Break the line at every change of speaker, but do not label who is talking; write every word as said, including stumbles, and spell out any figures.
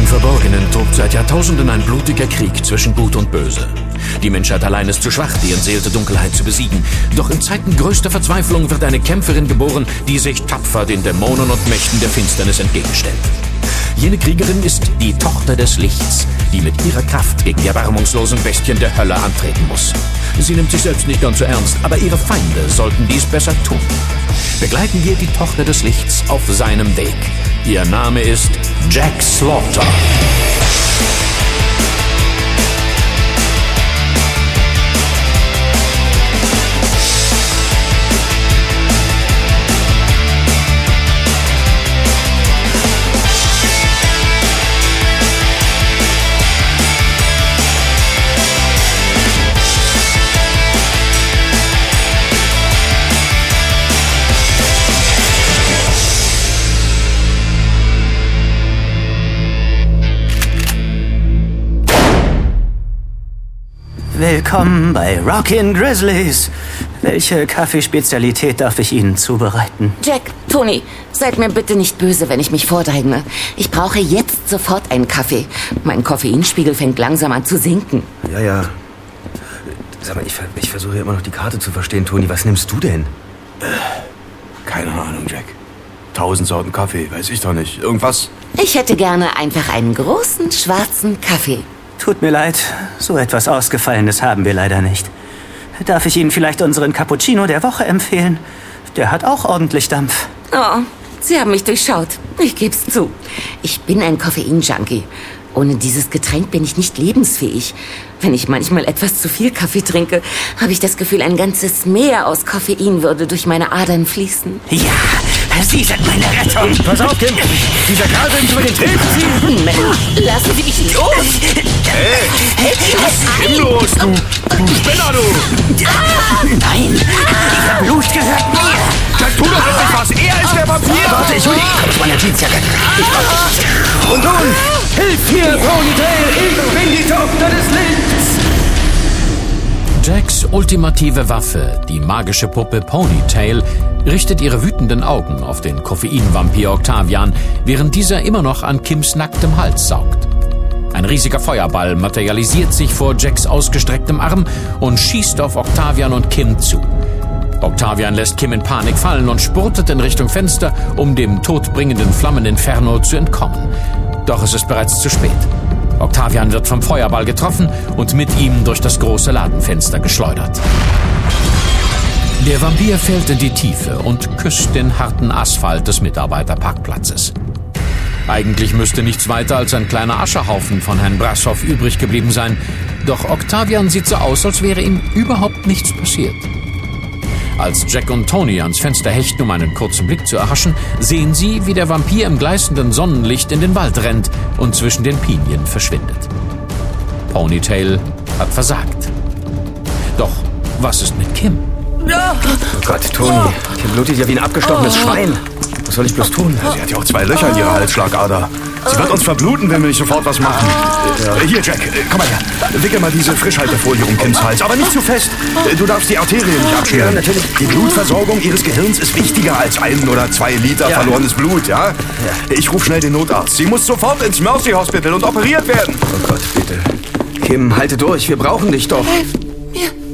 Im Verborgenen tobt seit Jahrtausenden ein blutiger Krieg zwischen Gut und Böse. Die Menschheit allein ist zu schwach, die entseelte Dunkelheit zu besiegen. Doch in Zeiten größter Verzweiflung wird eine Kämpferin geboren, die sich tapfer den Dämonen und Mächten der Finsternis entgegenstellt. Jene Kriegerin ist die Tochter des Lichts, die mit ihrer Kraft gegen die erbarmungslosen Bestien der Hölle antreten muss. Sie nimmt sich selbst nicht ganz so ernst, aber ihre Feinde sollten dies besser tun. Begleiten wir die Tochter des Lichts auf seinem Weg. Ihr Name ist Jack Slaughter.
Willkommen bei Rockin' Grizzlies. Welche Kaffeespezialität darf ich Ihnen zubereiten?
Jack, Tony, seid mir bitte nicht böse, wenn ich mich vordränge. Ich brauche jetzt sofort einen Kaffee. Mein Koffeinspiegel fängt langsam an zu sinken.
Ja, ja. Sag mal, ich, ich versuche immer noch die Karte zu verstehen, Tony. Was nimmst du denn?
Keine Ahnung, Jack. Tausend Sorten Kaffee, weiß ich doch nicht. Irgendwas?
Ich hätte gerne einfach einen großen, schwarzen Kaffee.
Tut mir leid, so etwas Ausgefallenes haben wir leider nicht. Darf ich Ihnen vielleicht unseren Cappuccino der Woche empfehlen? Der hat auch ordentlich Dampf.
Oh, Sie haben mich durchschaut. Ich geb's zu. Ich bin ein Koffein-Junkie. Ohne dieses Getränk bin ich nicht lebensfähig. Wenn ich manchmal etwas zu viel Kaffee trinke, habe ich das Gefühl, ein ganzes Meer aus Koffein würde durch meine Adern fließen.
Ja, Sie sind meine Rettung.
Pass auf, Kim. Dieser Kerl will mich über den Tresen ziehen.
Mensch, lassen Sie mich los!
Hey, was ist denn los, du, du Spinner, du?
Ah, nein, Ihr Blut gehört mir.
Dann tu doch endlich was. Er ist der Vampir.
Warte, ich hol die... Komm zu meiner Jeansjacke. Ich brauch... Und nun, hilf mir, Ponytail. Ich bin die Tochter des Lichts.
Jacks ultimative Waffe, die magische Puppe Ponytail, richtet ihre wütenden Augen auf den Koffeinvampir Octavian, während dieser immer noch an Kims nacktem Hals saugt. Ein riesiger Feuerball materialisiert sich vor Jacks ausgestrecktem Arm und schießt auf Octavian und Kim zu. Octavian lässt Kim in Panik fallen und spurtet in Richtung Fenster, um dem todbringenden Flammeninferno zu entkommen. Doch es ist bereits zu spät. Octavian wird vom Feuerball getroffen und mit ihm durch das große Ladenfenster geschleudert. Der Vampir fällt in die Tiefe und küsst den harten Asphalt des Mitarbeiterparkplatzes. Eigentlich müsste nichts weiter als ein kleiner Ascherhaufen von Herrn Brassow übrig geblieben sein, doch Octavian sieht so aus, als wäre ihm überhaupt nichts passiert. Als Jack und Tony ans Fenster hechten, um einen kurzen Blick zu erhaschen, sehen sie, wie der Vampir im gleißenden Sonnenlicht in den Wald rennt und zwischen den Pinien verschwindet. Ponytail hat versagt. Doch was ist mit Kim?
Oh Gott, Tony. Kim blutet ja wie ein abgestorbenes Schwein. Was soll ich bloß tun?
Sie hat ja auch zwei Löcher in ihrer Halsschlagader. Sie wird uns verbluten, wenn wir nicht sofort was machen. Äh, hier, Jack, äh, komm mal her. Wickel mal diese Frischhaltefolie um Kims Hals, aber nicht zu fest. Äh, Du darfst die Arterie nicht abscheren.
Ja, natürlich.
Die Blutversorgung ihres Gehirns ist wichtiger als ein oder zwei Liter
Ja.
verlorenes Blut, ja? Ich rufe schnell den Notarzt. Sie muss sofort ins Mercy Hospital und operiert werden.
Oh Gott, bitte. Kim, halte durch. Wir brauchen dich doch.
Helft mir.